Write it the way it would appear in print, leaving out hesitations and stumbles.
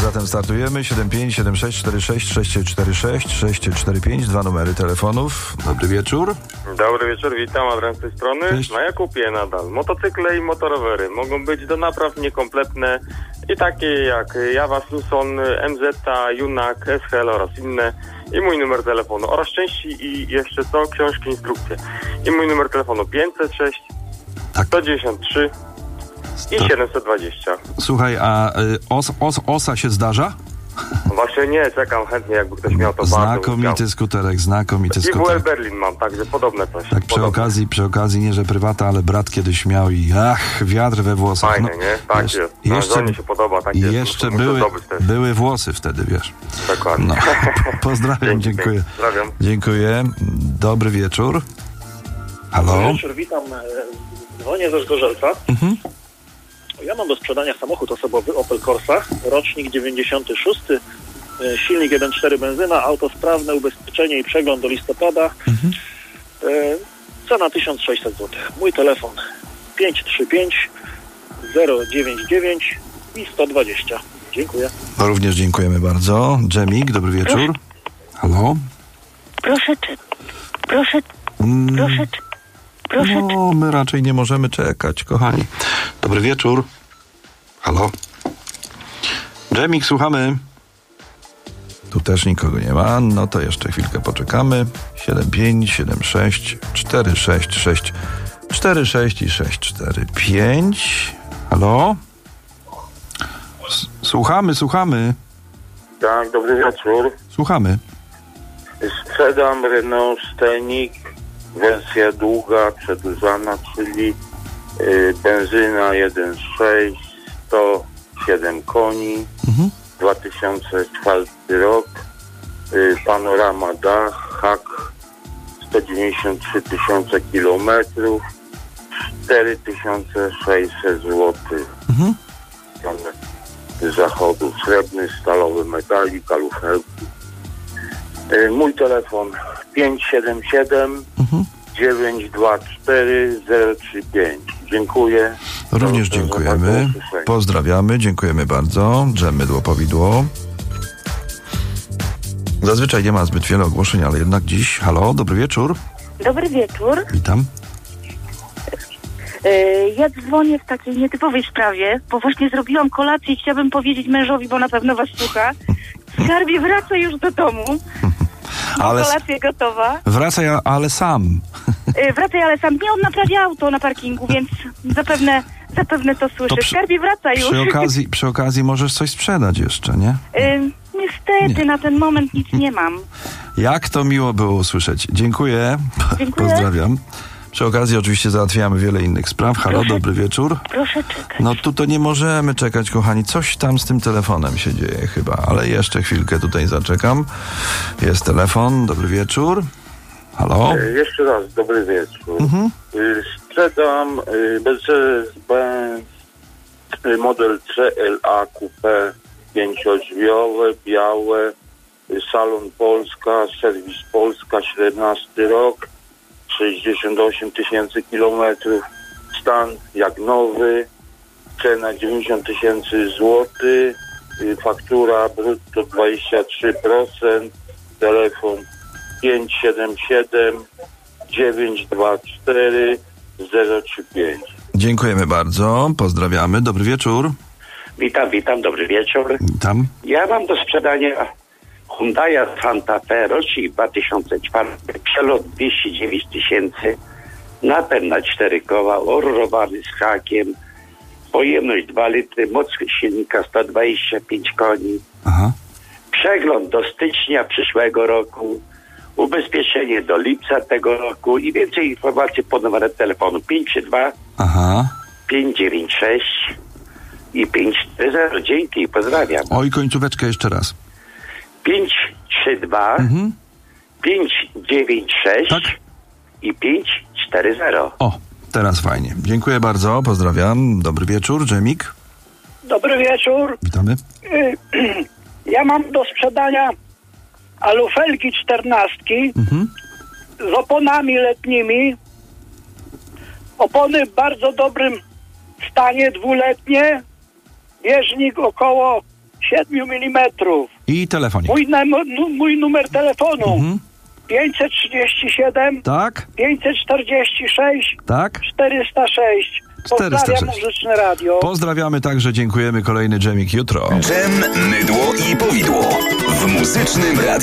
zatem startujemy. 75 76 46 646 645. 2 numery telefonów. Dobry wieczór. Dobry wieczór, witam, Adrian z tej strony. Cześć. No ja kupię nadal motocykle i motorowery. Mogą być do napraw niekompletne i takie jak Jawa, Suson, MZ, Junak, SHL oraz inne. I mój numer telefonu oraz części i jeszcze co? Książki, instrukcje. I mój numer telefonu 506 Tak. 193 i 720. Słuchaj, a osa się zdarza? Właśnie nie, czekam chętnie, jakby ktoś miał to bardzo. Znakomity skuterek, znakomity I WL skuterek. Berlin mam, także podobne coś. Tak, przy okazji, nie że prywata, ale brat kiedyś miał i wiatr we włosach. Fajne, nie? Tak jest. Żonie się podoba. Tak jest. Jeszcze Muszę były włosy wtedy, wiesz. Dokładnie. No. Pozdrawiam, dziękuję. Pozdrawiam. Dziękuję. Dobry wieczór. Halo? Dobry wieczór, witam. Dzwonię ze Zgorzelca. Ja mam do sprzedania samochód osobowy Opel Corsa, rocznik 96, silnik 1.4 benzyna, auto sprawne, ubezpieczenie i przegląd do listopada. Cena 1600 zł. Mój telefon 535 099 i 120. Dziękuję. No, również dziękujemy bardzo. Dżemik, dobry wieczór. Halo? Proszę. No, my raczej nie możemy czekać, kochani. Dobry wieczór. Halo? Dżemik, słuchamy. Tu też nikogo nie ma. No to jeszcze chwilkę poczekamy. 75 76 466 46 i 645. Halo? Słuchamy. Tak, dobry wieczór. Słuchamy. Sprzedam Renault Scenic, wersja długa, przedłużana, czyli benzyna 1.6, 107 koni, 2004 rok, panorama dach, hak, 193 tysiące kilometrów, 4600 zł. Z zachodu, srebrny, stalowy metalik, alufelki. Mój telefon 577 924 035. Dziękuję. Również dziękujemy. Pozdrawiamy, dziękujemy bardzo. Dżem Mydło Powidło. Zazwyczaj nie ma zbyt wiele ogłoszeń, ale jednak dziś. Halo, dobry wieczór. Dobry wieczór. Witam. Ja dzwonię w takiej nietypowej sprawie, bo właśnie zrobiłam kolację i chciałabym powiedzieć mężowi, bo na pewno was słucha. Skarbie, wracaj już do domu. Kolacja gotowa. Wracaj, ale sam. Wracaj, ale sam. Nie, on naprawia auto na parkingu, więc zapewne to słyszy. Skarbie, wracaj już. Przy okazji możesz coś sprzedać jeszcze, nie? Niestety, nie. Na ten moment nic nie mam. Jak to miło było usłyszeć. Dziękuję. Pozdrawiam. Przy okazji oczywiście załatwiamy wiele innych spraw. Halo, dobry wieczór. Proszę czekać. No tu to nie możemy czekać, kochani. Coś tam z tym telefonem się dzieje chyba, ale jeszcze chwilkę tutaj zaczekam. Jest telefon. Dobry wieczór. Halo? Jeszcze raz, dobry wieczór. Sprzedam Mercedes-Benz model CLA Coupé 5-drzwiowe, białe, salon Polska, serwis Polska, 17 rok. 68 tysięcy kilometrów, stan jak nowy, cena 90 tysięcy złotych, faktura brutto 23%, telefon 577 924 035. Dziękujemy bardzo, pozdrawiamy, dobry wieczór. Witam, dobry wieczór. Witam. Ja mam do sprzedania Hyundai Santa Fe, rocznik 2004, przelot 209 tysięcy, napęd na 4 koła, orurowany z hakiem, pojemność 2 litry, moc silnika 125 koni, przegląd do stycznia przyszłego roku, ubezpieczenie do lipca tego roku i więcej informacji pod numerem telefonu 532 596 i 540. Dzięki, pozdrawiam. Oj, końcóweczkę jeszcze raz. 532 596 i 540. O, teraz fajnie. Dziękuję bardzo, pozdrawiam. Dobry wieczór, Dżemik. Dobry wieczór. Witamy. Ja mam do sprzedania alufelki 14 z oponami letnimi. Opony w bardzo dobrym stanie, 2-letnie. Bieżnik około 7 mm. I telefonik. Mój numer telefonu. 537 Tak? 546 Tak? 406. Pozdrawiam 406. Muzyczne Radio. Pozdrawiamy także, dziękujemy. Kolejny dżemik jutro. Dżem, mydło i powidło w Muzycznym Radiu.